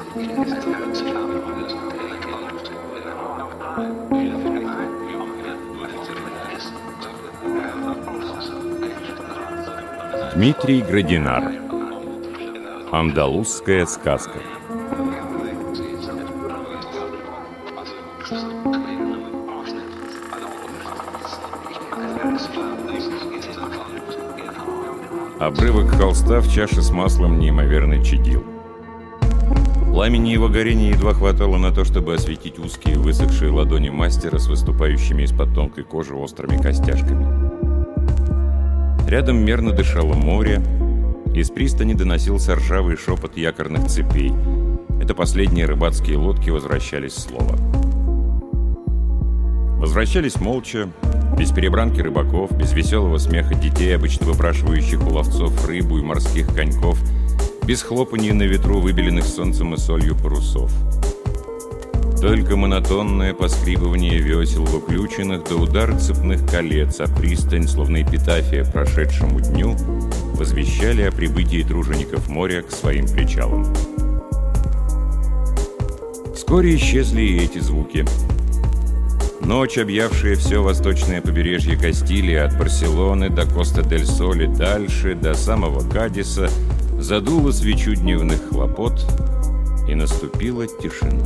Дмитрий Градинар. Андалузская сказка. Обрывок холста в чаше с маслом неимоверно чадил. Пламени его горения едва хватало на то, чтобы осветить узкие высохшие ладони мастера с выступающими из-под тонкой кожи острыми костяшками. Рядом мерно дышало море, из пристани доносился ржавый шепот якорных цепей. Это последние рыбацкие лодки возвращались с лова. Возвращались молча, без перебранки рыбаков, без веселого смеха детей, обычно выпрашивающих у ловцов рыбу и морских коньков, без хлопанья на ветру выбеленных солнцем и солью парусов. Только монотонное поскрипывание весел в уключенных до удара цепных колец, а пристань, словно эпитафия прошедшему дню, возвещали о прибытии тружеников моря к своим причалам. Вскоре исчезли и эти звуки. Ночь, объявшая все восточное побережье Кастилии от Барселоны до Коста-дель-Соль и дальше, до самого Кадиса, задула свечу дневных хлопот, и наступила тишина.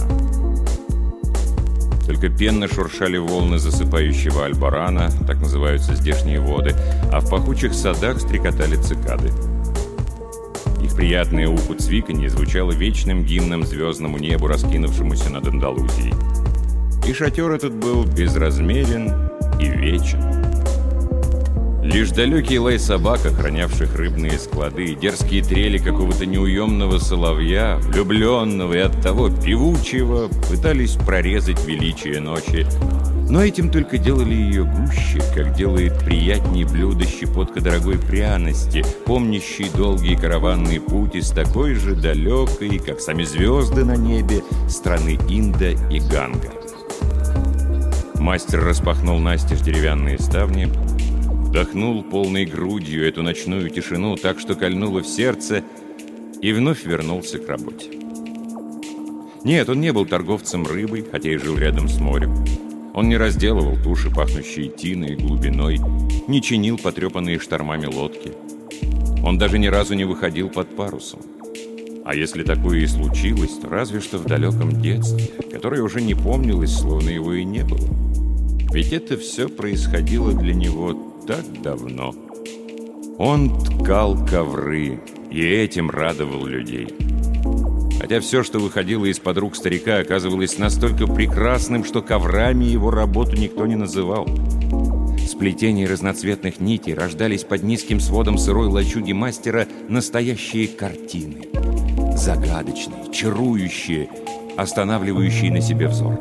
Только пенно шуршали волны засыпающего Альборана, так называются здешние воды, а в пахучих садах стрекотали цикады. Их приятное уху цвиканье звучало вечным гимном звездному небу, раскинувшемуся над Андалузией. И шатер этот был безразмерен и вечен. Лишь далекий лай собак, охранявших рыбные склады, и дерзкие трели какого-то неуемного соловья, влюбленного и оттого певучего, пытались прорезать величие ночи. Но этим только делали ее гуще, как делает приятнее блюдо щепотка дорогой пряности, помнящей долгий караванный путь из такой же далекой, как сами звезды на небе, страны Инда и Ганга. Мастер распахнул настежь деревянные ставни, вдохнул полной грудью эту ночную тишину так, что кольнуло в сердце, и вновь вернулся к работе. Нет, он не был торговцем рыбой, хотя и жил рядом с морем. Он не разделывал туши, пахнущие тиной и глубиной, не чинил потрепанные штормами лодки. Он даже ни разу не выходил под парусом. А если такое и случилось, то разве что в далеком детстве, которое уже не помнилось, словно его и не было. Ведь это все происходило для него так давно. Он ткал ковры, и этим радовал людей. Хотя все, что выходило из-под рук старика, оказывалось настолько прекрасным, что коврами его работу никто не называл. Сплетения разноцветных нитей рождались под низким сводом сырой лачуги мастера настоящие картины. Загадочные, чарующие, останавливающие на себе взор.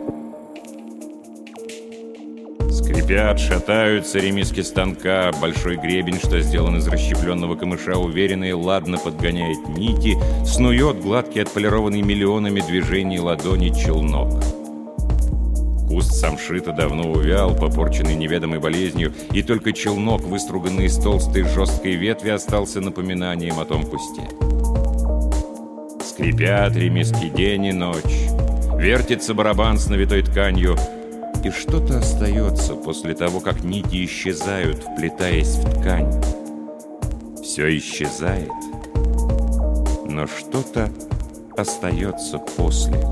Скрипят, шатаются ремиски станка, большой гребень, что сделан из расщепленного камыша, уверенно и ладно подгоняет нити, снует гладкий, отполированный миллионами движений ладони челнок. Куст самшита давно увял, попорченный неведомой болезнью, и только челнок, выструганный из толстой жесткой ветви, остался напоминанием о том кусте. Скрипят ремиски день и ночь, вертится барабан с навитой тканью, и что-то остается после того, как нити исчезают, вплетаясь в ткань. Все исчезает, но что-то остается после.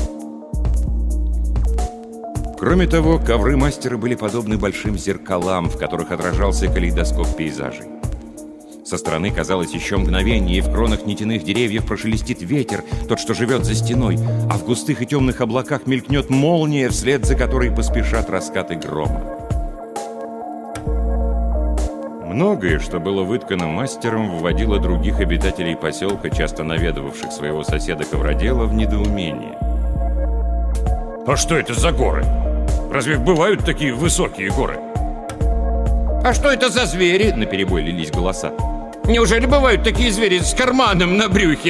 Кроме того, ковры мастера были подобны большим зеркалам, в которых отражался калейдоскоп пейзажей. Со стороны казалось еще мгновение, и в кронах нитяных деревьев прошелестит ветер, тот, что живет за стеной, а в густых и темных облаках мелькнет молния, вслед за которой поспешат раскаты грома. Многое, что было выткано мастером, вводило других обитателей поселка, часто наведывавших своего соседа-ковродела, в недоумение. А что это за горы? Разве бывают такие высокие горы? А что это за звери? Наперебой лились голоса. Неужели бывают такие звери с карманом на брюхе?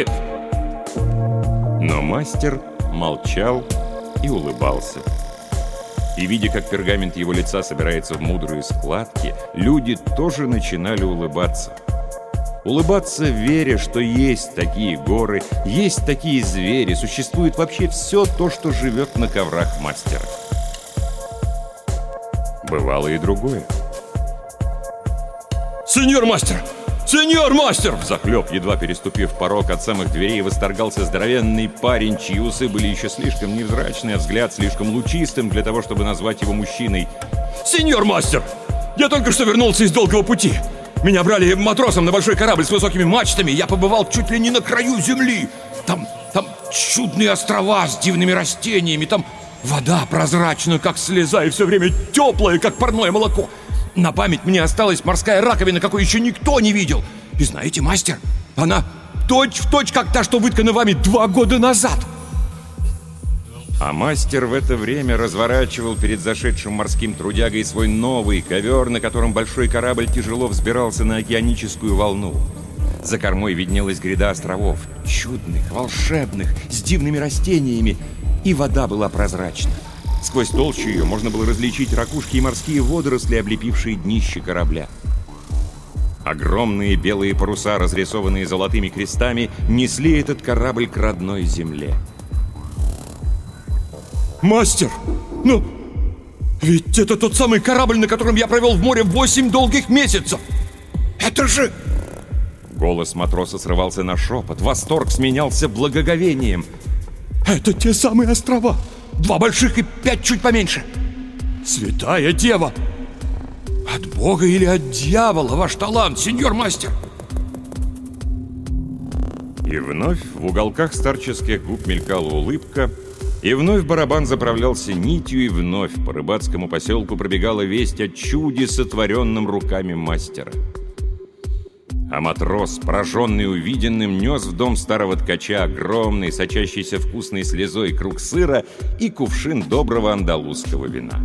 Но мастер молчал и улыбался. И, видя, как пергамент его лица собирается в мудрые складки, люди тоже начинали улыбаться. Улыбаться, веря, что есть такие горы, есть такие звери, существует вообще все то, что живет на коврах мастера. Бывало и другое. «Сеньор мастер! Сеньор мастер!» Взахлеб, едва переступив порог, от самых дверей восторгался здоровенный парень, чьи усы были еще слишком невзрачны, а взгляд слишком лучистым для того, чтобы назвать его мужчиной. «Сеньор мастер! Я только что вернулся из долгого пути. Меня брали матросом на большой корабль с высокими мачтами. Я побывал чуть ли не на краю земли. Там чудные острова с дивными растениями. Там вода прозрачная, как слеза, и все время теплая, как парное молоко. На память мне осталась морская раковина, какой еще никто не видел. И знаете, мастер, она точь-в-точь, как та, что выткана вами 2 года назад». А мастер в это время разворачивал перед зашедшим морским трудягой свой новый ковер, на котором большой корабль тяжело взбирался на океаническую волну. За кормой виднелась гряда островов, чудных, волшебных, с дивными растениями, и вода была прозрачна. Сквозь толщу ее можно было различить ракушки и морские водоросли, облепившие днище корабля. Огромные белые паруса, разрисованные золотыми крестами, несли этот корабль к родной земле. «Мастер, ну, ведь это тот самый корабль, на котором я провел в море 8 долгих месяцев! Это же...» Голос матроса срывался на шепот, восторг сменялся благоговением. «Это те самые острова! 2 больших и 5 чуть поменьше! Святая Дева! От Бога или от дьявола ваш талант, сеньор мастер!» И вновь в уголках старческих губ мелькала улыбка, и вновь барабан заправлялся нитью, и вновь по рыбацкому поселку пробегала весть о чуде, сотворенном руками мастера. А матрос, пораженный увиденным, нес в дом старого ткача огромный, сочащийся вкусной слезой круг сыра и кувшин доброго андалузского вина.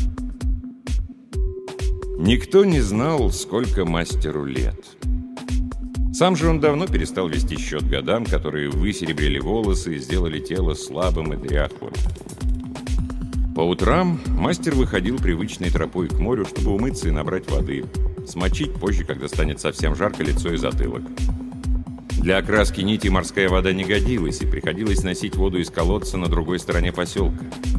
Никто не знал, сколько мастеру лет. Сам же он давно перестал вести счет годам, которые высеребрили волосы и сделали тело слабым и дряхлым. По утрам мастер выходил привычной тропой к морю, чтобы умыться и набрать воды, смочить позже, когда станет совсем жарко, лицо и затылок. Для окраски нити морская вода не годилась, и приходилось носить воду из колодца на другой стороне поселка.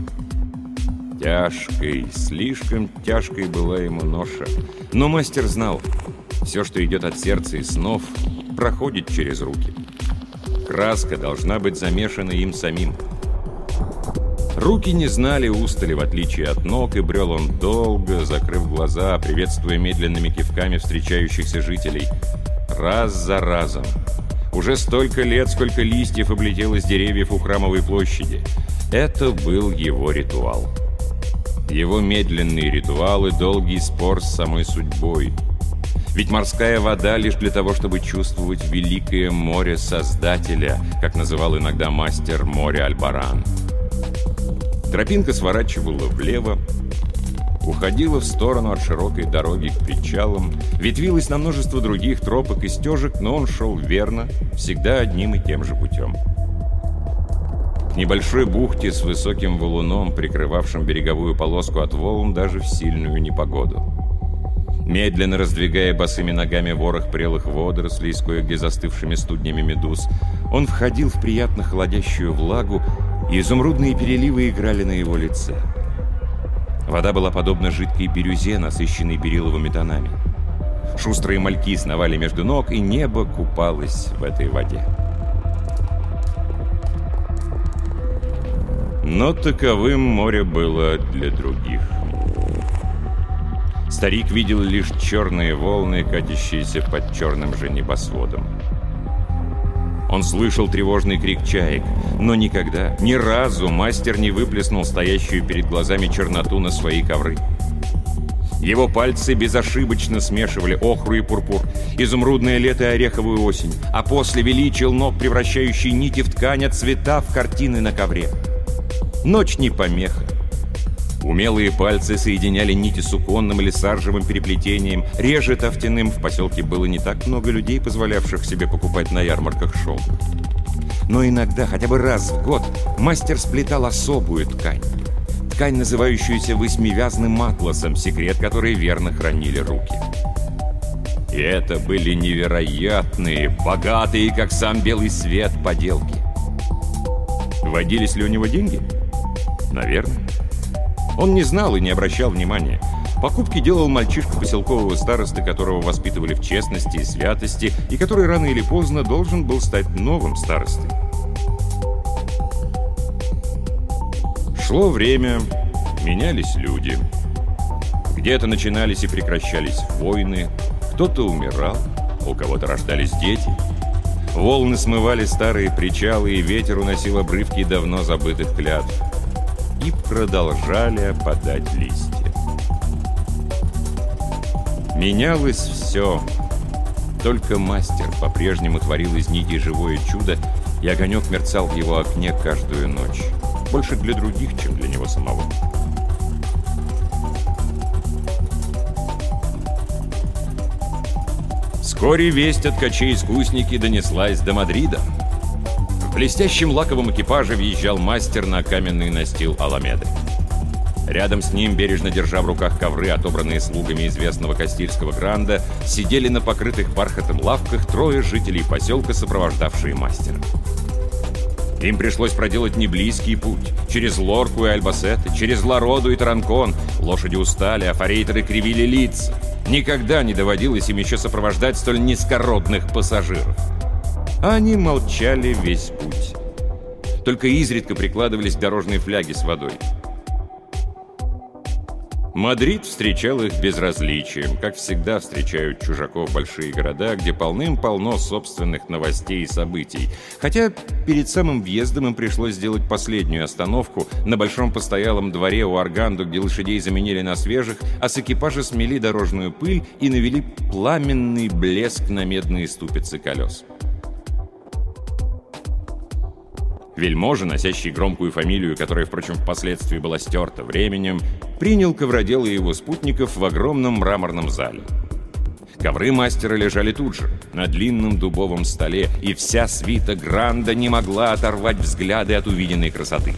Тяжкой, слишком тяжкой была ему ноша. Но мастер знал, все, что идет от сердца и снов, проходит через руки. Краска должна быть замешана им самим. Руки не знали устали, в отличие от ног, и брел он долго, закрыв глаза, приветствуя медленными кивками встречающихся жителей. Раз за разом. Уже столько лет, сколько листьев облетело с деревьев у Храмовой площади. Это был его ритуал. Его медленные ритуалы, долгий спор с самой судьбой. Ведь морская вода лишь для того, чтобы чувствовать великое море Создателя, как называл иногда мастер море Альбаран. Тропинка сворачивала влево, уходила в сторону от широкой дороги к причалам, ветвилась на множество других тропок и стежек, но он шел верно, всегда одним и тем же путем. К небольшой бухте с высоким валуном, прикрывавшим береговую полоску от волн даже в сильную непогоду. Медленно раздвигая босыми ногами ворох прелых водорослей с кое-где застывшими студнями медуз, он входил в приятно холодящую влагу, и изумрудные переливы играли на его лице. Вода была подобна жидкой бирюзе, насыщенной берилловыми тонами. Шустрые мальки сновали между ног, и небо купалось в этой воде. Но таковым море было для других. Старик видел лишь черные волны, катящиеся под черным же небосводом. Он слышал тревожный крик чаек, но никогда, ни разу мастер не выплеснул стоящую перед глазами черноту на свои ковры. Его пальцы безошибочно смешивали охру и пурпур, изумрудное лето и ореховую осень, а после вели челнок, превращающий нити в ткань, а цвета в картины на ковре. Ночь не помеха. Умелые пальцы соединяли нити суконным или саржевым переплетением, реже тофтяным. В поселке было не так много людей, позволявших себе покупать на ярмарках шелк. Но иногда, хотя бы раз в год, мастер сплетал особую ткань. Ткань, называющуюся восьмивязным атласом, секрет которой верно хранили руки. И это были невероятные, богатые, как сам белый свет, поделки. Водились ли у него деньги? Наверное. Он не знал и не обращал внимания. Покупки делал мальчишка поселкового старосты, которого воспитывали в честности и святости, и который рано или поздно должен был стать новым старостой. Шло время, менялись люди. Где-то начинались и прекращались войны, кто-то умирал, у кого-то рождались дети. Волны смывали старые причалы, и ветер уносил обрывки давно забытых клятв. И продолжали опадать листья. Менялось все. Только мастер по-прежнему творил из нити живое чудо, и огонек мерцал в его окне каждую ночь. Больше для других, чем для него самого. Вскоре весть от ткачей-искусники донеслась до Мадрида. В блестящем лаковом экипаже въезжал мастер на каменный настил Аламеды. Рядом с ним, бережно держа в руках ковры, отобранные слугами известного Кастильского гранда, сидели на покрытых бархатом лавках трое жителей поселка, сопровождавшие мастера. Им пришлось проделать неблизкий путь, через Лорку и Альбасеты, через Лароду и Таранкон. Лошади устали, а форейтеры кривили лица. Никогда не доводилось им еще сопровождать столь низкородных пассажиров. Они молчали весь путь. Только изредка прикладывались к дорожной фляге с водой. Мадрид встречал их безразличием, как всегда встречают чужаков большие города, где полным-полно собственных новостей и событий. Хотя перед самым въездом им пришлось сделать последнюю остановку на большом постоялом дворе у Арганду, где лошадей заменили на свежих, а с экипажа смели дорожную пыль и навели пламенный блеск на медные ступицы колес. Вельможа, носящий громкую фамилию, которая, впрочем, впоследствии была стерта временем, принял ковродела и его спутников в огромном мраморном зале. Ковры мастера лежали тут же, на длинном дубовом столе, и вся свита Гранда не могла оторвать взгляды от увиденной красоты.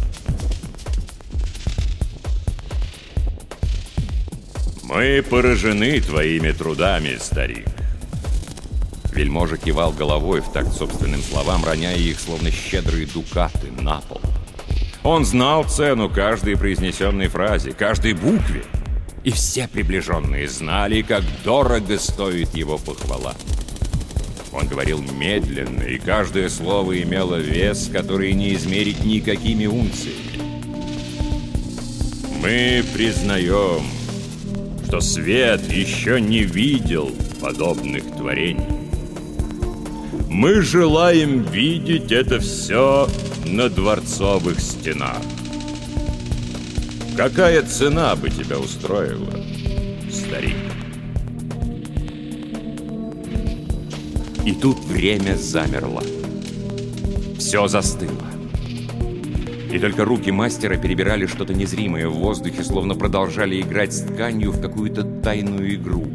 «Мы поражены твоими трудами, старик». Вельможа кивал головой в такт собственным словам, роняя их, словно щедрые дукаты, на пол. Он знал цену каждой произнесенной фразе, каждой букве. И все приближенные знали, как дорого стоит его похвала. Он говорил медленно, и каждое слово имело вес, который не измерить никакими унциями. «Мы признаем, что свет еще не видел подобных творений. Мы желаем видеть это все на дворцовых стенах. Какая цена бы тебя устроила, старик?» И тут время замерло. Все застыло. И только руки мастера перебирали что-то незримое в воздухе, словно продолжали играть с тканью в какую-то тайную игру.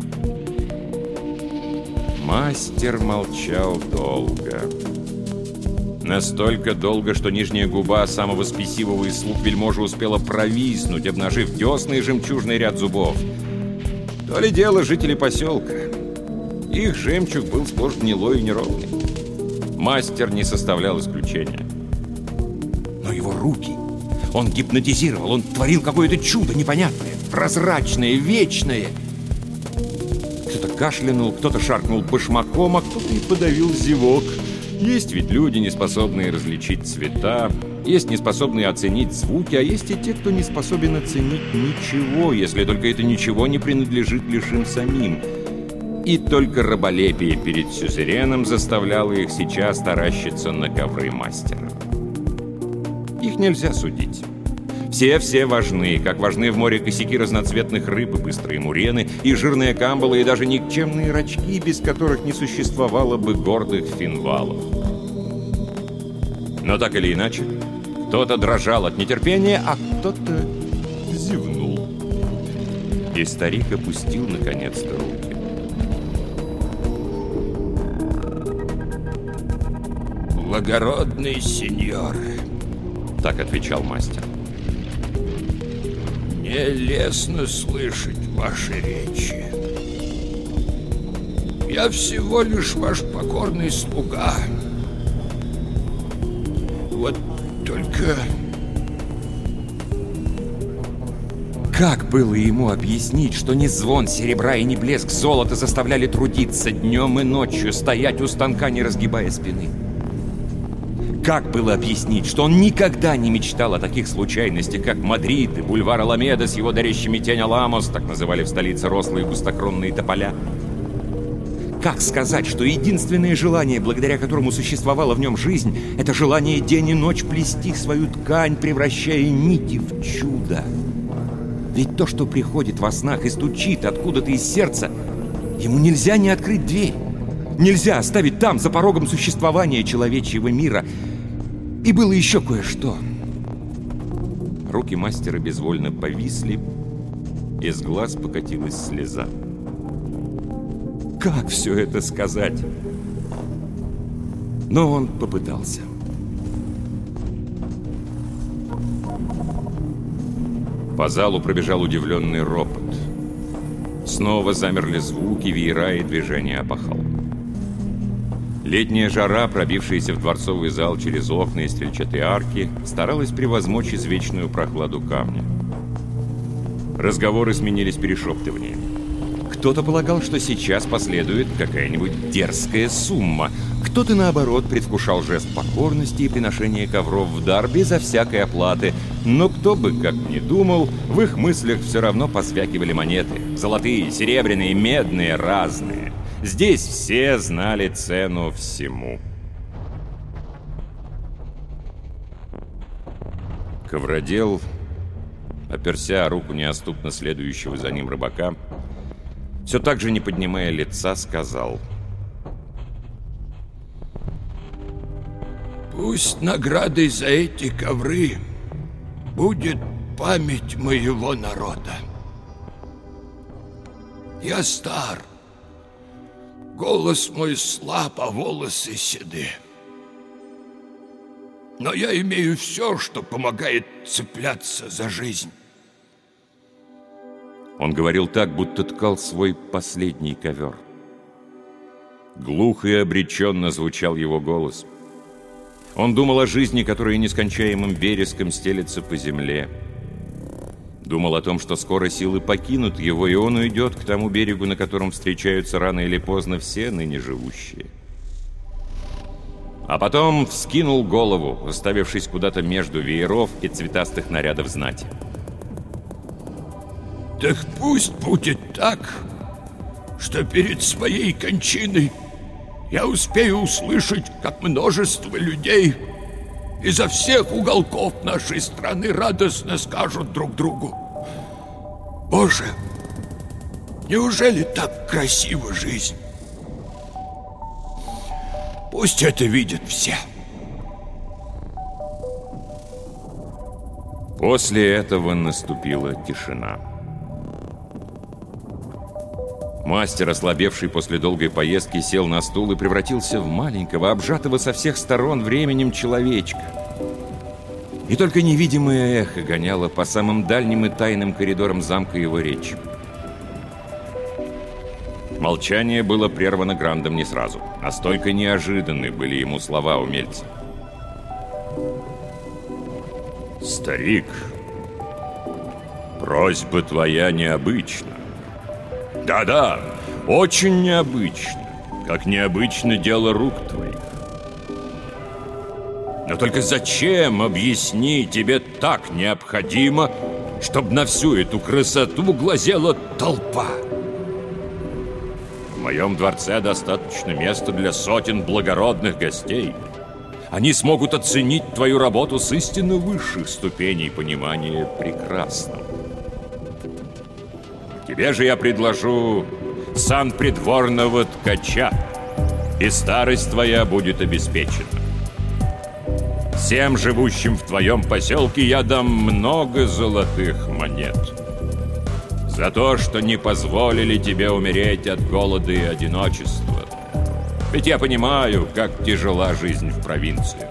Мастер молчал долго. Настолько долго, что нижняя губа самого спесивого из слуг вельможи успела провиснуть, обнажив десны и жемчужный ряд зубов. То ли дело жители поселка. Их жемчуг был сплошь гнилой и неровный. Мастер не составлял исключения. Но его руки... Он гипнотизировал, он творил какое-то чудо непонятное, прозрачное, вечное. Кто-то кашлянул, кто-то шаркнул башмаком, а кто-то и подавил зевок. Есть ведь люди, не способные различить цвета, есть не способные оценить звуки, а есть и те, кто не способен оценить ничего, если только это ничего не принадлежит лишь им самим. И только раболепие перед сюзереном заставляло их сейчас таращиться на ковры мастера. Их нельзя судить. Все важны, как важны в море косяки разноцветных рыб, и быстрые мурены, и жирные камбалы, и даже никчемные рачки, без которых не существовало бы гордых финвалов. Но так или иначе, кто-то дрожал от нетерпения, а кто-то зевнул. И старик опустил наконец-то руки. «Благородный сеньор», — так отвечал мастер. «Мне лестно слышать ваши речи. Я всего лишь ваш покорный слуга. Вот только... Как было ему объяснить, что ни звон серебра и ни блеск золота заставляли трудиться днем и ночью, стоять у станка, не разгибая спины? Как было объяснить, что он никогда не мечтал о таких случайностях, как Мадрид и бульвар Аламеда с его дарящими тень Аламос, так называли в столице рослые густокронные тополя? Как сказать, что единственное желание, благодаря которому существовала в нем жизнь, это желание день и ночь плести свою ткань, превращая нити в чудо? Ведь то, что приходит во снах и стучит откуда-то из сердца, ему нельзя не открыть дверь. Нельзя оставить там, за порогом существования человечьего мира. И было еще кое-что. Руки мастера безвольно повисли, из глаз покатилась слеза. Как все это сказать? Но он попытался. По залу пробежал удивленный ропот. Снова замерли звуки, веера и движения опахал. Летняя жара, пробившаяся в дворцовый зал через окна и стрельчатые арки, старалась превозмочь извечную прохладу камня. Разговоры сменились перешептыванием. Кто-то полагал, что сейчас последует какая-нибудь дерзкая сумма. Кто-то, наоборот, предвкушал жест покорности и приношения ковров в дар безо всякой оплаты. Но кто бы как ни думал, в их мыслях все равно посвякивали монеты. Золотые, серебряные, медные, разные. Здесь все знали цену всему. Ковродел, оперся о руку неотступно следующего за ним рыбака, все так же, не поднимая лица, сказал: «Пусть наградой за эти ковры будет память моего народа. Я стар, голос мой слаб, а волосы седы. Но я имею все, что помогает цепляться за жизнь». Он говорил так, будто ткал свой последний ковер. Глухо и обреченно звучал его голос. Он думал о жизни, которая нескончаемым вереском стелется по земле. Думал о том, что скоро силы покинут его, и он уйдет к тому берегу, на котором встречаются рано или поздно все ныне живущие. А потом вскинул голову, уставившись куда-то между вееров и цветастых нарядов знати. Так пусть будет так, что перед своей кончиной я успею услышать, как множество людей изо всех уголков нашей страны радостно скажут друг другу: «Боже, неужели так красива жизнь?» Пусть это видят все. После этого наступила тишина. Мастер, ослабевший после долгой поездки, сел на стул и превратился в маленького, обжатого со всех сторон временем человечка. И только невидимое эхо гоняло по самым дальним и тайным коридорам замка его речь. Молчание было прервано Грандом не сразу. Настолько неожиданны были ему слова умельца. «Старик, просьба твоя необычна. Да-да, очень необычно, как необычно дело рук твоих. Но только зачем, объясни, тебе так необходимо, чтобы на всю эту красоту глазела толпа? В моем дворце достаточно места для сотен благородных гостей. Они смогут оценить твою работу с истинно высших ступеней понимания прекрасного. Тебе же я предложу сан придворного ткача, и старость твоя будет обеспечена. Всем живущим в твоем поселке я дам много золотых монет за то, что не позволили тебе умереть от голода и одиночества. Ведь я понимаю, как тяжела жизнь в провинции.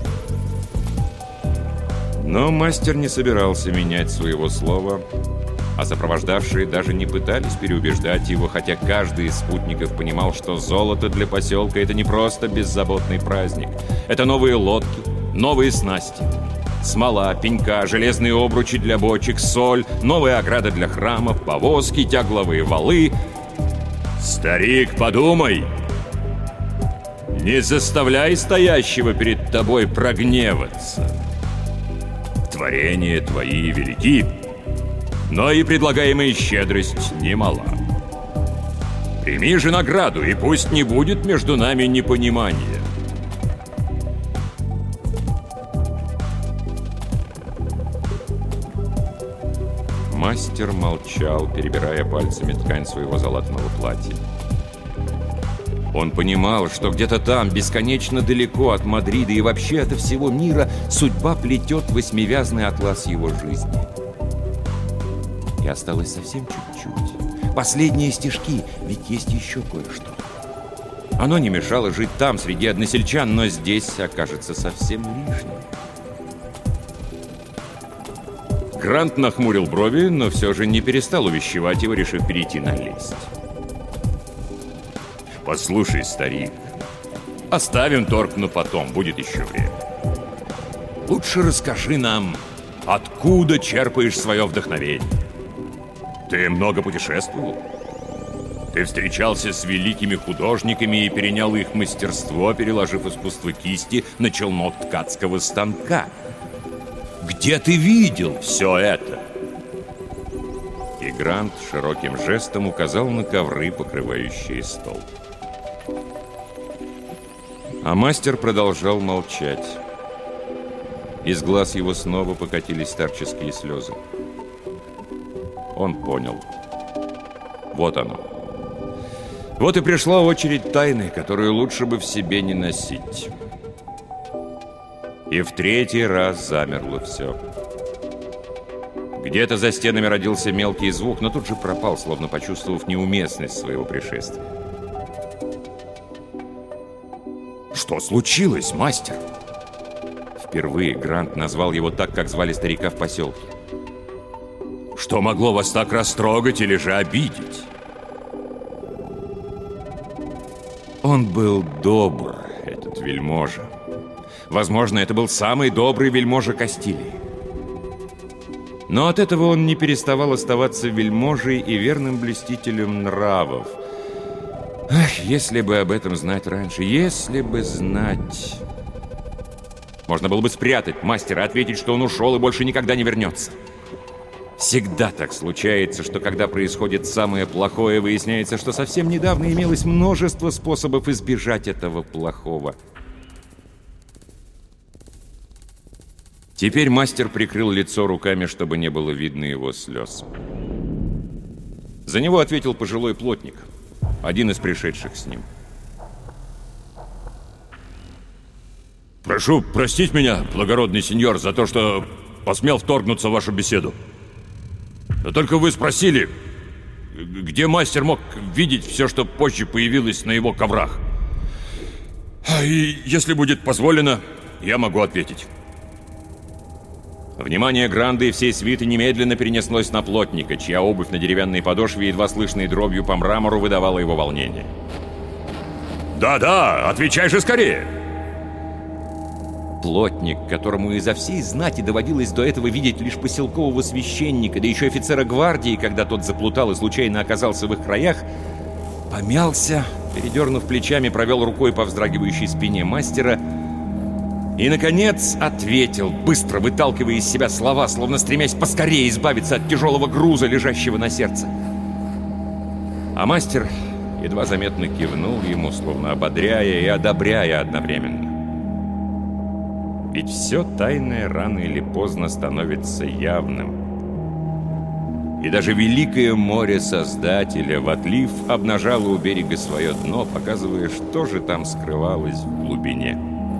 Но мастер не собирался менять своего слова А сопровождавшие даже не пытались переубеждать его, хотя каждый из спутников понимал, что золото для поселка — это не просто беззаботный праздник. Это новые лодки, новые снасти. Смола, пенька, железные обручи для бочек, соль, новые ограды для храмов, повозки, тягловые валы. Старик, подумай! Не заставляй стоящего перед тобой прогневаться. Творения твои велики, но и предлагаемая щедрость немала. Прими же награду, и пусть не будет между нами непонимания. Мастер молчал, перебирая пальцами ткань своего залатанного платья. Он понимал, что где-то там, бесконечно далеко от Мадрида и вообще от всего мира, судьба плетет восьмивязный атлас его жизни. И осталось совсем чуть-чуть. Последние стежки, ведь есть еще кое-что. Оно не мешало жить там, среди односельчан, но здесь окажется совсем лишним. Грант нахмурил брови, но все же не перестал увещевать его, решив перейти на лесть. «Послушай, старик, оставим торг на потом, будет еще время. Лучше расскажи нам, откуда черпаешь свое вдохновение. Ты много путешествовал? Ты встречался с великими художниками и перенял их мастерство, переложив искусство кисти на челнок ткацкого станка. Где ты видел все это?» И Грант широким жестом указал на ковры, покрывающие стол. А мастер продолжал молчать. Из глаз его снова покатились старческие слезы. Он понял. Вот оно. Вот и пришла очередь тайны, которую лучше бы в себе не носить. И в третий раз замерло все. Где-то за стенами родился мелкий звук, но тут же пропал, словно почувствовав неуместность своего пришествия. «Что случилось, мастер?» Впервые Грант назвал его так, как звали старика в поселке. «Что могло вас так растрогать или же обидеть?» Он был добр, этот вельможа. Возможно, это был самый добрый вельможа Кастилии. Но от этого он не переставал оставаться вельможей и верным блюстителем нравов. Ах, если бы об этом знать раньше, если бы знать... Можно было бы спрятать мастера, ответить, что он ушел и больше никогда не вернется. Всегда так случается, что когда происходит самое плохое, выясняется, что совсем недавно имелось множество способов избежать этого плохого. Теперь мастер прикрыл лицо руками, чтобы не было видно его слез. За него ответил пожилой плотник, один из пришедших с ним. «Прошу простить меня, благородный сеньор, за то, что посмел вторгнуться в вашу беседу. Но только вы спросили, где мастер мог видеть все, что позже появилось на его коврах. И если будет позволено, я могу ответить». Внимание Гранда и всей свиты немедленно перенеслось на плотника, чья обувь на деревянной подошве, едва слышной дробью по мрамору, выдавала его волнение. «Да-да, отвечай же скорее!» Плотник, которому изо всей знати доводилось до этого видеть лишь поселкового священника, да еще офицера гвардии, когда тот заплутал и случайно оказался в их краях, помялся, передернув плечами, провел рукой по вздрагивающей спине мастера и, наконец, ответил, быстро выталкивая из себя слова, словно стремясь поскорее избавиться от тяжелого груза, лежащего на сердце. А мастер едва заметно кивнул ему, словно ободряя и одобряя одновременно. Ведь все тайное рано или поздно становится явным. И даже великое море Создателя в отлив обнажало у берега свое дно, показывая, что же там скрывалось в глубине.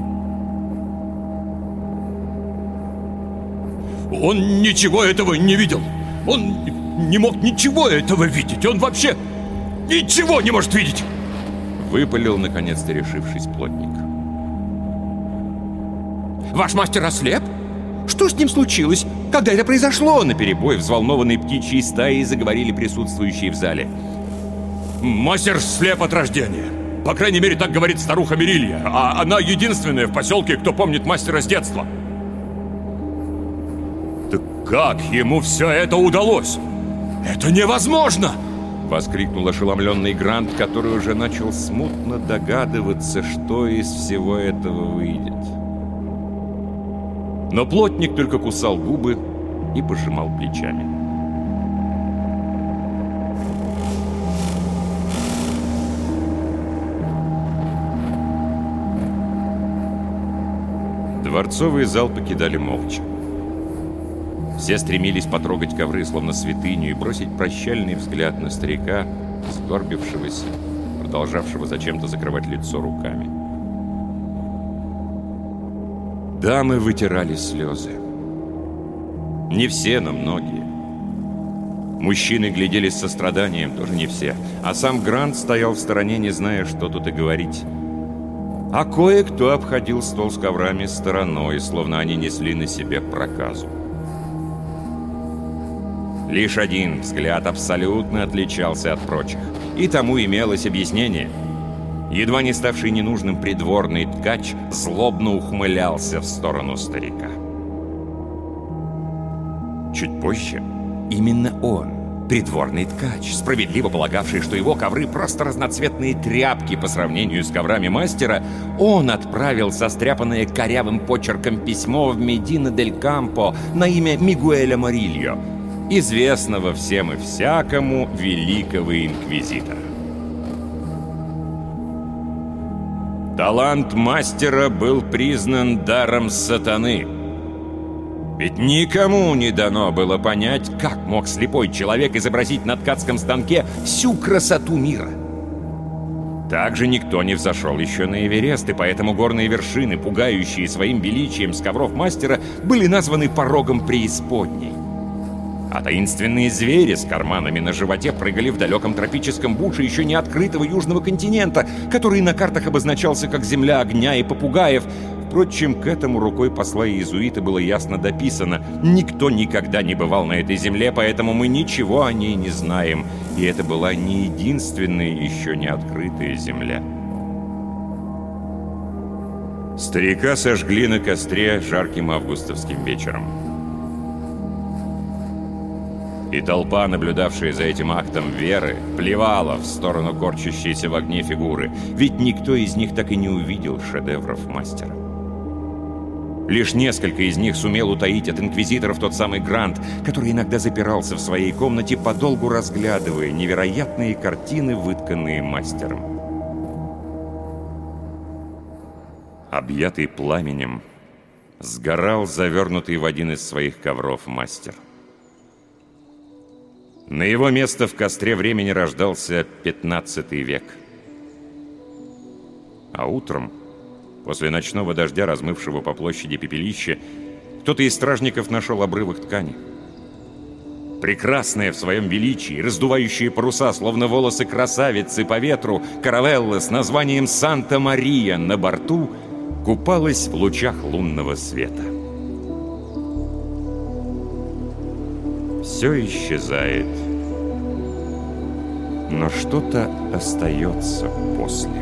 Он ничего этого не видел. Он не мог ничего этого видеть. Он вообще ничего не может видеть. Выпалил, наконец-то решившись, плотник. Ваш мастер ослеп? Что с ним случилось? Когда это произошло?» Наперебой взволнованные птичьи стаи заговорили присутствующие в зале. Мастер слеп от рождения. По крайней мере, так говорит старуха Мерилья. А она единственная в поселке, кто помнит мастера с детства. Так как ему все это удалось? Это невозможно! Воскликнул ошеломленный Грант, который уже начал смутно догадываться, что из всего этого выйдет. Но плотник только кусал губы и пожимал плечами. Дворцовый зал покидали молча. Все стремились потрогать ковры, словно святыню, и бросить прощальный взгляд на старика, сгорбившегося, продолжавшего зачем-то закрывать лицо руками. Дамы вытирали слезы. Не все, но многие. Мужчины глядели с состраданием, тоже не все. А сам Грант стоял в стороне, не зная, что тут и говорить. А кое-кто обходил стол с коврами стороной, словно они несли на себе проказу. Лишь один взгляд абсолютно отличался от прочих. И тому имелось объяснение. Едва не ставший ненужным придворный ткач злобно ухмылялся в сторону старика. Чуть позже именно он, придворный ткач, справедливо полагавший, что его ковры просто разноцветные тряпки по сравнению с коврами мастера, он отправил состряпанное корявым почерком письмо в Медина-дель-Кампо на имя Мигуэля Морильо, известного всем и всякому великого инквизитора. Талант мастера был признан даром сатаны. Ведь никому не дано было понять, как мог слепой человек изобразить на ткацком станке всю красоту мира. Также никто не взошел еще на Эверест, и поэтому горные вершины, пугающие своим величием с ковров мастера, были названы порогом преисподней. А таинственные звери с карманами на животе прыгали в далеком тропическом буше еще не открытого южного континента, который на картах обозначался как земля огня и попугаев. Впрочем, к этому рукой посла иезуита было ясно дописано: никто никогда не бывал на этой земле, поэтому мы ничего о ней не знаем. И это была не единственная еще не открытая земля. Старика сожгли на костре жарким августовским вечером. И толпа, наблюдавшая за этим актом веры, плевала в сторону корчащейся в огне фигуры, ведь никто из них так и не увидел шедевров мастера. Лишь несколько из них сумел утаить от инквизиторов тот самый Грант, который иногда запирался в своей комнате, подолгу разглядывая невероятные картины, вытканные мастером. Объятый пламенем, сгорал завернутый в один из своих ковров мастер. На его место в костре времени рождался 15 век. А утром, после ночного дождя, размывшего по площади пепелище, кто-то из стражников нашел обрывок ткани. Прекрасная в своем величии, раздувающая паруса, словно волосы красавицы по ветру, каравелла с названием «Санта-Мария» на борту купалась в лучах лунного света. Все исчезает, но что-то остается после.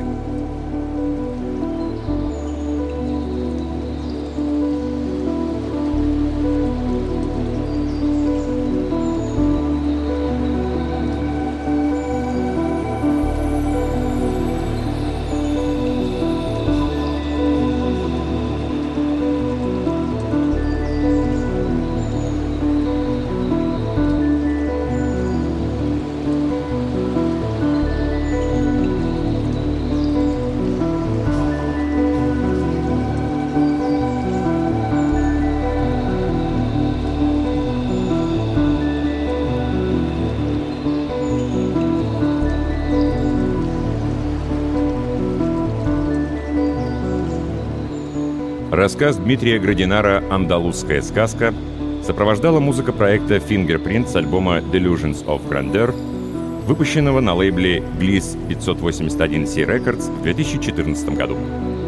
Рассказ Дмитрия Градинара «Андалузская сказка» сопровождала музыка проекта Fingerprint с альбома Delusions of Grandeur, выпущенного на лейбле Gliss 581C Records в 2014 году.